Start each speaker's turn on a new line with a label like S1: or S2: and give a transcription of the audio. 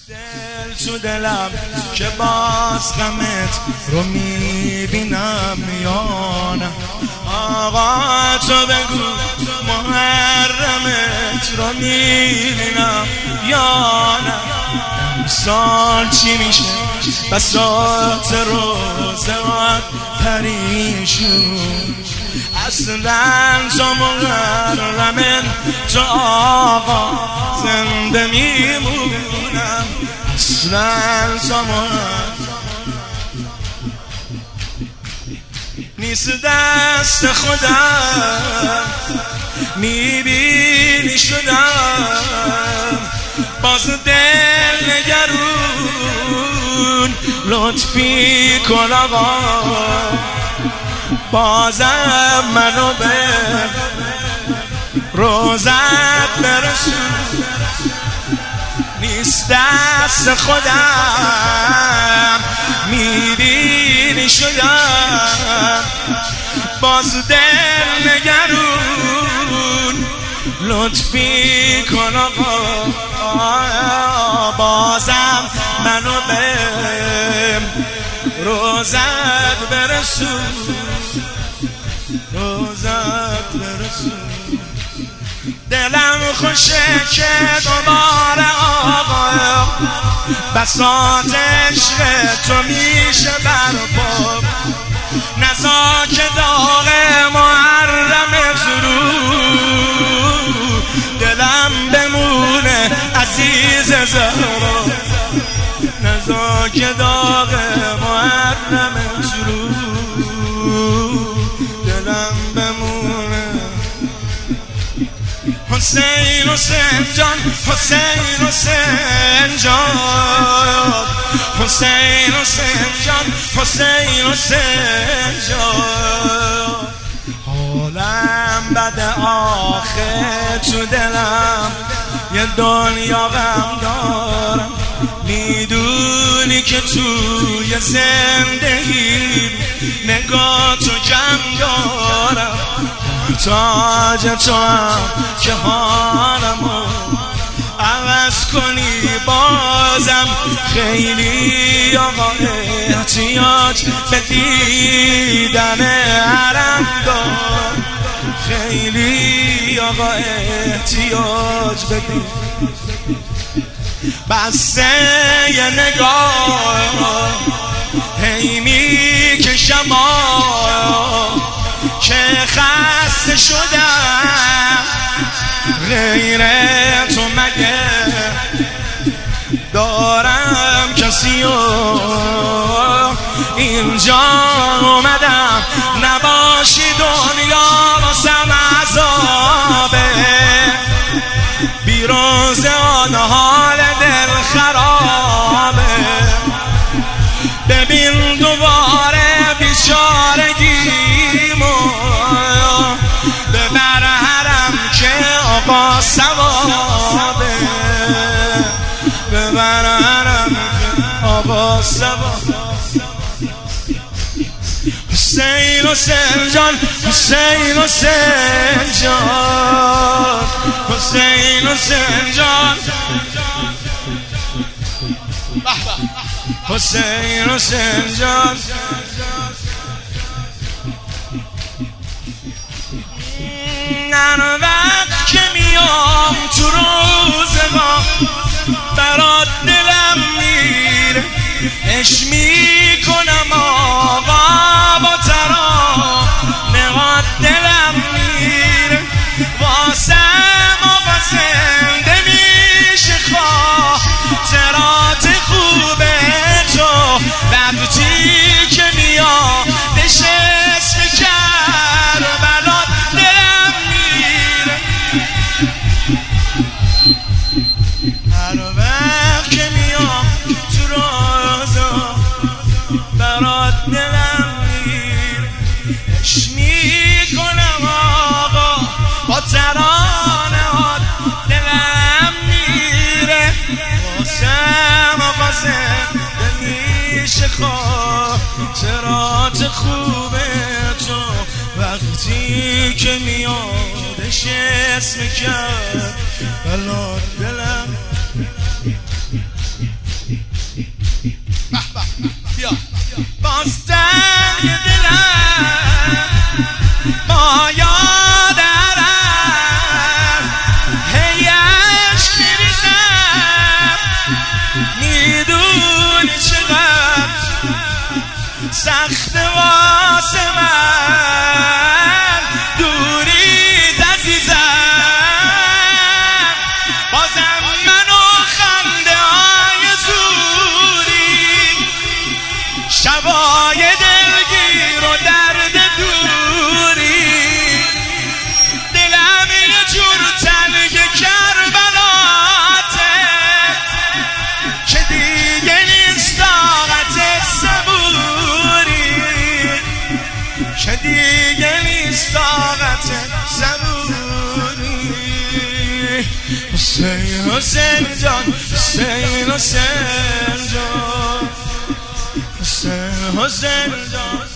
S1: دل تو دلم که باز غمت رو میبینم یا نه. آقا تو بگو محرمت رو میبینم یا نه. امسال چی میشه بساط روزات پریشون. اصلا تو محرمت تو آقا زنده میمونم. اصلا تو نیست دست خودم میبینی شدم باز دل نگرون. لطفی کن آقا بازم منو به روزت برسون. نیست دست خودم میبینی شدم باز دل نگرون. لطفی کن آقا بازم منو به روزت برسون. روزت برسون. دلم خوشه که دوباره آقا بساط عشق تو میشه برپا. نزا که داغ محرمت رو دلم بمونه عزیز زهرا. نزا که داغ محرمت رو دلم بمونه. حسین حسین جان حسین حسین جان حسین حسین جان حسین حسین جان. حالم بده آخه تو دلم یه دنیا غم دارم. میدونی که توی زندگی نگاه تو جمع دارم. تاج تو هم که حالمو عوض کنی بازم خیلی آقا احتیاج به دیدن حرم دار. خیلی آقا احتیاج به دیدن بسته یه نگاه هی میکشم که خسته شدم. غیر تو مگه دارم کسی و اینجا اومدم نباشی دنیا واسم عذابه. بیروز آن حال دل خرابه. ببین دوباره بیچارگیمو ببر حرم که آقا ثوابه. ببر حرم که آقا ثوابه. حسین حسین جان حسین حسین جان حسین حسین جان حسین حسین جان. من وقت که میام تو روزگاه برات دلم میره. عشق میکنم آقا با ترانه‌هات دلم میره. واسم آقا زنده میشه خاطرات خوبه تو. وقتی که میادش اسم کربلات دلم میره. هر وقت که میام تو روزا برات دلم میره. عشق میکنم آقا با ترانه‌هات دلم میره. واسم آقا زنده میشه خاطرات خوبه تو. وقتی که میادش اسم کربلات دلم حسین حسین جان حسین حسین جان حسین حسین جان